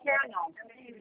quero, não.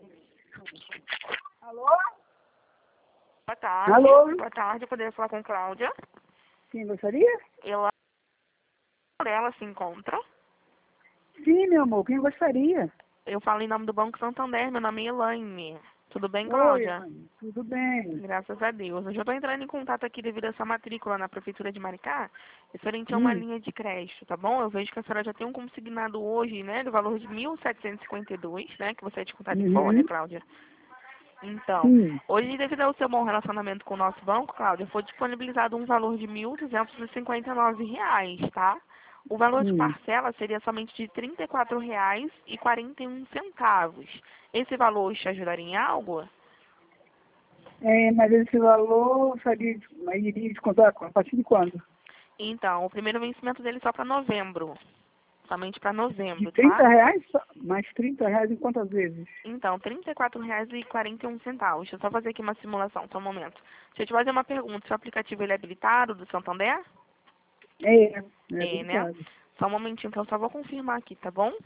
Alô? Boa tarde. Alô? Boa tarde, eu poderia falar com Cláudia. Quem gostaria? Ela se encontra. Sim, meu amor, quem gostaria? Eu falo em nome do Banco Santander, meu nome é Elaine. Tudo bem, Oi, Cláudia? mãe, tudo bem? Graças a Deus. Hoje eu estou entrando em contato aqui devido a essa matrícula na Prefeitura de Maricá, referente a uma Hum, linha de crédito, tá bom? Eu vejo que a senhora já tem um consignado hoje, né, do valor de 1.752, né, que você é descontado em folha, uhum, Cláudia. Então, sim. hoje, devido ao seu bom relacionamento com o nosso banco, Cláudia, foi disponibilizado um valor de R$ 1.259, tá? O valor de Hum. parcela seria somente de R$ 34,41. Esse valor te ajudaria em algo? É, mas esse valor iria descontar a partir de quando? Então, o primeiro vencimento dele só para novembro. Somente para De novembro, tá? 30 reais? Mais 30 reais em quantas vezes? Então, R$ 34,41. Deixa eu só fazer aqui uma simulação, só um momento. Deixa eu te fazer uma pergunta. Seu aplicativo ele é habilitado do Santander? É É, né? habilitado. Só um momentinho que eu só vou confirmar aqui, tá bom?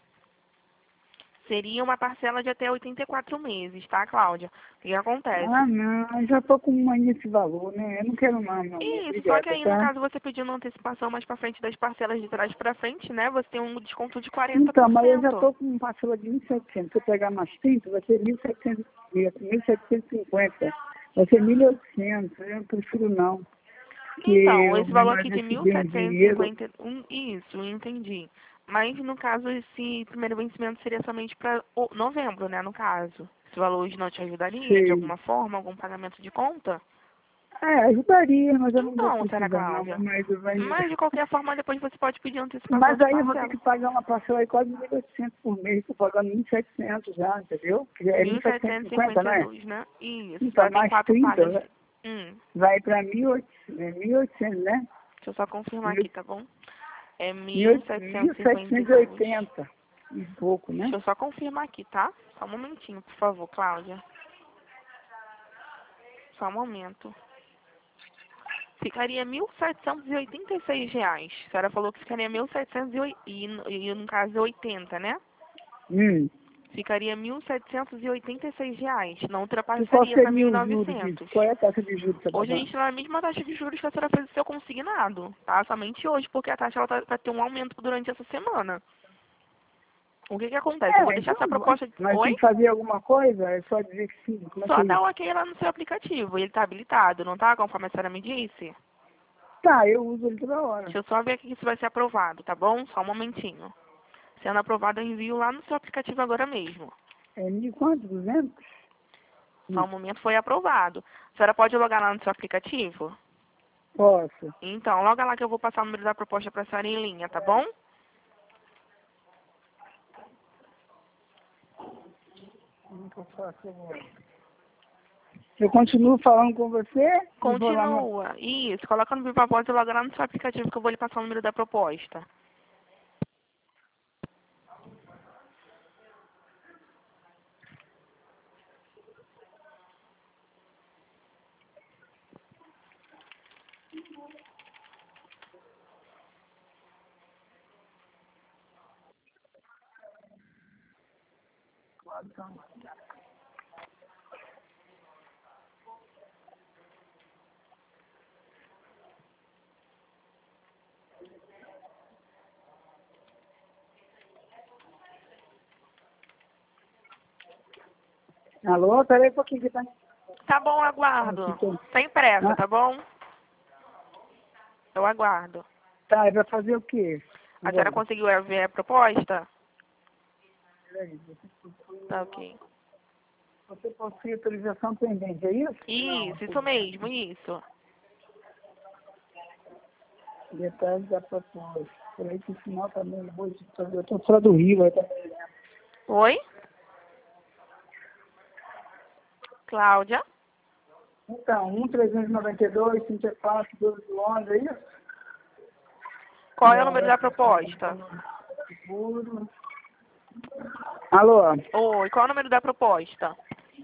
Seria uma parcela de até 84 meses, tá, Cláudia? O que acontece? Ah, não, eu já tô com uma nesse valor, né? Eu não quero não, meu amor. Isso, só que Obrigada, aí no tá? caso você pedindo uma antecipação mais pra frente das parcelas de trás pra frente, né? Você tem um desconto de Então, mas eu já 40%. estou com uma parcela de 1.700. Se eu pegar mais 30, vai ser 1.750. Vai ser 1.800. Eu não prefiro não. Porque Então, eu esse valor mais aqui de recebi um dinheiro. 1.751, isso, entendi. Mas no caso, esse primeiro vencimento seria somente para novembro, né, no caso. Esse valor hoje não te ajudaria de Sei. alguma forma, algum pagamento de conta? É, ajudaria, mas eu não vou Então, Sara precisar não. Cláudia. Vai... Mas de qualquer forma, depois você pode pedir antecipação Mas de aí eu vou ter parcela. que pagar uma parcela de quase 1.800 por mês. Estou pagando 1.700 já, entendeu? É Mil 1.750, setecentos e não é? dois, né? Isso. Então, Ela tem mais 4 pagas. 30, Hum, vai para 1.800, né? deixa eu só confirmar aqui, tá bom? É Mil 1.752. 1.780 e pouco, né? Deixa eu só confirmar aqui, tá? Só um momentinho, por favor, Cláudia. Só um momento. Ficaria R$ 1.786. A senhora falou que ficaria 1.700 e no caso 80, né? Hum. Ficaria R$ 1.786. Não E qual ultrapassaria para seria o juro disso? 1.900. Qual é a taxa de juros que você está Hoje a gente dando? está na mesma taxa de juros que a senhora fez o seu consignado, tá? Somente hoje, porque a taxa ela vai ter um aumento durante essa semana. O que que acontece? Eu vou É, deixar então, essa proposta... mas tem Oi? que fazer alguma coisa? É só dizer que sim. Como é que Só é dá isso? um ok lá no seu aplicativo. Ele tá habilitado, não tá? Conforme a senhora me disse. Tá, eu uso ele toda hora. Deixa eu só ver aqui se vai ser aprovado, tá bom? Só um momentinho. Sendo aprovado, eu envio lá no seu aplicativo agora mesmo. É mil quanto? 200? Só um momento, foi aprovado. A senhora pode logar lá no seu aplicativo? Posso. Então, loga lá que eu vou passar o número da proposta pra senhora em linha, tá bom? Como que eu faço agora? Eu continuo falando com você e vou lá no... Continua. Isso, coloca no Viva Voz e loga lá no seu aplicativo que eu vou lhe passar o número da proposta. Alô, peraí um pouquinho que tá... Tá bom, Aqui aguardo. tem... Sem pressa, Ah, tá bom? Eu aguardo. tá, é pra fazer o quê? A senhora Agora. conseguiu ver a proposta? Peraí. Tá ok. Você possui autorização pendente, é isso? Não. Isso mesmo, isso. Detalhes da proposta. Peraí que o final também... Eu tô fora do Rio, vai tá... Oi? Cláudia? Então, 1.392, 34, 12 de Londres, é isso? Qual é o número da proposta? Seguro. Alô? Oi, qual é o número da proposta?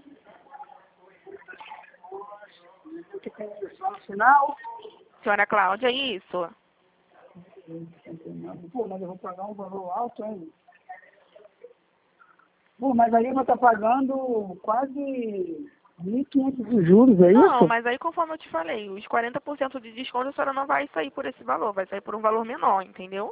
O que tem isso? No final? Senhora Cláudia, isso? Pô, mas eu vou pagar um valor alto, hein? Pô, mas aí eu vou estar pagando quase 1.500 de juros, é Não, isso? mas aí conforme eu te falei, os 40% de desconto a senhora não vai sair por esse valor, vai sair por um valor menor, entendeu?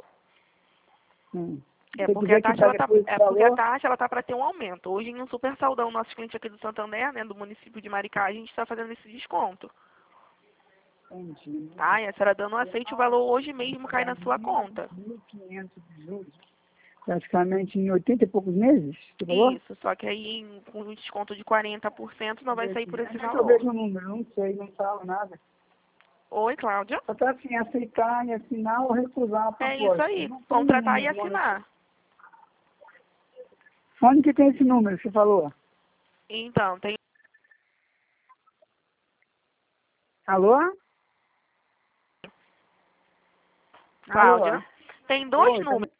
Se você quiser Porque quitar depois esse a valor, taxa ela tá para ter um aumento. Hoje em um super saldão, nossos clientes aqui do Santander, né, do município de Maricá, a gente está fazendo esse desconto. entendi. Tá? E a senhora dando um aceite, o valor hoje mesmo cai na sua conta. 1.500 de juros. Praticamente em 80 e poucos meses, você falou? Isso, só que aí com um desconto de 40% não vai sair por esse Onde é que eu valor. vejo o número? Não sei, não falo nada. Oi, Cláudia? Só tá assim, aceitar e assinar ou recusar a É isso proposta. aí, Não tem contratar e número onde... assinar. Onde que tem esse número que você falou? Então, tem... Alô? Cláudia, Alô? tem dois Oi, tá números.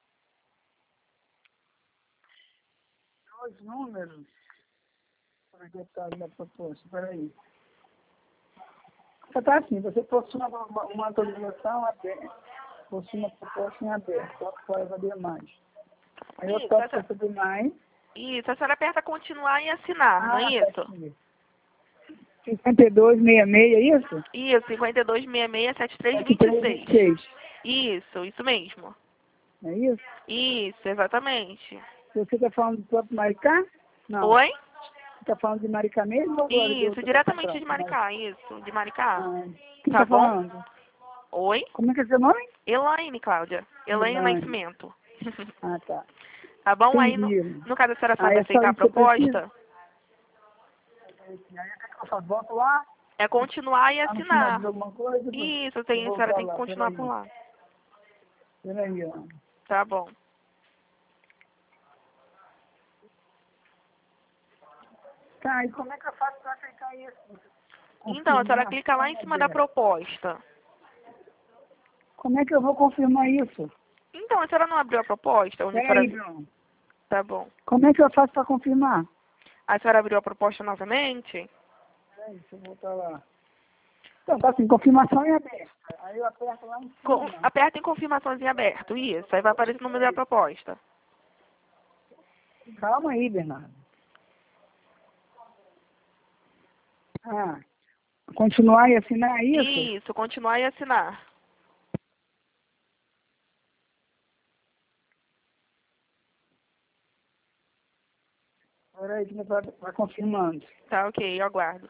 dois números? Como é que tá a proposta? Peraí. Só tá assim, você possui uma autorização aberta, possui uma proposta em aberto, só que pode valer mais. Aí eu Isso, toco para saber mais. isso, a senhora aperta continuar e assinar, não é Ah, tá isso? aqui. 5266, é isso? Isso, 52667326. 7326. Isso mesmo. É isso? Isso, exatamente. Você está falando do próprio Maricá? Não. Oi? Você está falando de Maricá mesmo ou agora de Isso, outra diretamente locação? de Maricá, isso, de Maricá. Ah, quem Tá está bom? falando? Oi? Como é que é seu nome? Elaine, Cláudia. Elaine Milane. Nascimento. Ah, tá. Tá bom? Aí, Entendi. no caso, a senhora Ah, sabe é só aceitar a isso que você precisa? proposta, Aí o que eu faço? Volto lá, é continuar e lá no final diz assinar. alguma coisa, Isso, eu a vou senhora pra tem que lá. continuar por lá. Peraí, ó. Tá bom. Tá, e como é que eu faço para aceitar isso? Então, a senhora Confirmar, clica lá em cima da proposta. como é que eu vou confirmar isso? Então, a senhora não abriu a proposta? Onde a Peraí, senhora... Bruno. Tá bom. Como é que eu faço para confirmar? A senhora abriu a proposta novamente? Peraí, deixa eu voltar lá. Então, tá assim, confirmação em aberta. Aí eu aperto lá em cima. Aperta em confirmações em aberto, isso. Aí vai aparecer o número da proposta. Calma aí, Bernardo. Ah, continuar e assinar isso? Isso, continuar e assinar. Peraí, que vai confirmando. Tá, ok, eu aguardo.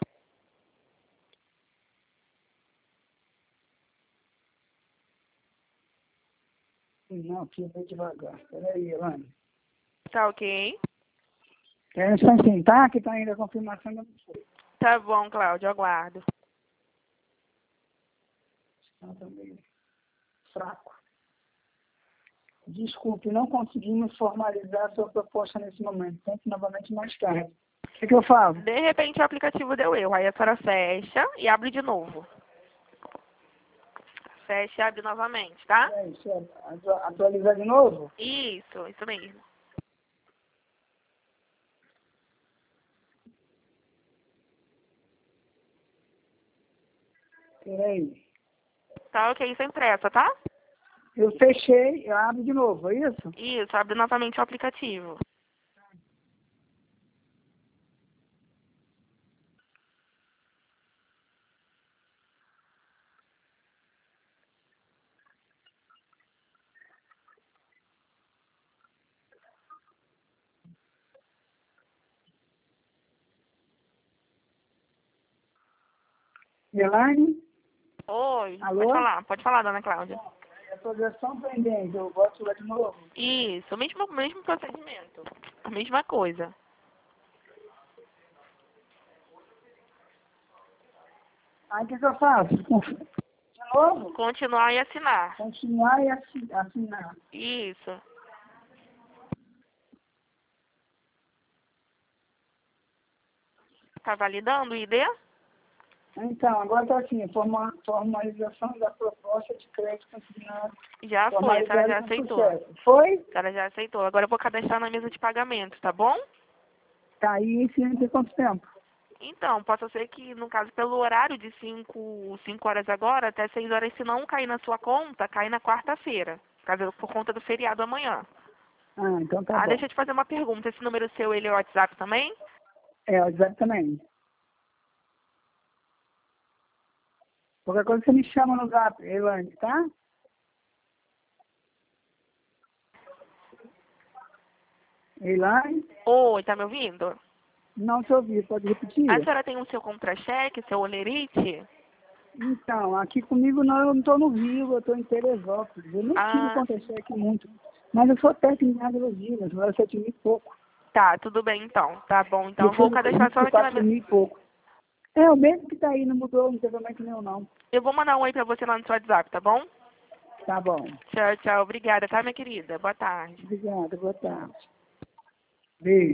Não, aqui bem devagar. Peraí, Elane. Tá ok. É só assim, tá? Que tá ainda a confirmação da pessoa. Tá bom, Cláudio, eu aguardo. Tá também fraco. Desculpe, não conseguimos formalizar a sua proposta nesse momento. Tente novamente mais tarde. O que eu falo? De repente o aplicativo deu erro. Aí a senhora fecha e abre de novo. Fecha e abre novamente, tá? É isso, atualizar de novo? Isso mesmo. Peraí. Tá ok, sem pressa, tá? Eu fechei, eu abro de novo, é isso? Isso, abre novamente o aplicativo. Elaine? Oi, Alô? pode falar, dona Cláudia. Atualização pendente, eu boto lá de novo. Isso, mesmo procedimento. A mesma coisa. Aí o que eu faço? De novo? Continuar e assinar. Continuar e assinar. Isso. Tá validando o ID? Então, agora está assim, formalização da proposta de crédito consignado. Já foi, a senhora já Com aceitou. sucesso. Foi? A senhora já aceitou. Agora eu vou cadastrar na mesa de pagamento, tá bom? Tá aí em cima de quanto tempo? Então, possa ser que, no caso, pelo horário de 5 horas agora, até 6 horas, se não cair na sua conta, cai na quarta-feira. Por conta do feriado amanhã. Ah, então tá Ah, bom. deixa eu te fazer uma pergunta. Esse número seu, ele é o WhatsApp também? É, o WhatsApp também. Qualquer coisa você me chama no Zap, Elaine, tá? Elaine? Oi, tá me ouvindo? Não te ouvi, pode A repetir? senhora tem o seu contra-cheque, seu olerite? Então, aqui comigo não, eu não estou no Rio, eu estou em Teresópolis. Eu nem tiro Ah, contra-cheque muito. Mas eu sou técnico em agrologia, agora 7 mil e pouco. tá, tudo bem então. Tá bom, então Eu eu vou fui cadastrar a rico senhora por aqui na 4 minha... mil e pouco. É, o mesmo que tá aí, não mudou, não teve aumento nenhum, não. Eu vou mandar um oi pra você lá no seu WhatsApp, tá bom? Tá bom. Tchau, tchau. Obrigada, tá, minha querida? Boa tarde. Obrigada, boa tarde. Beijo.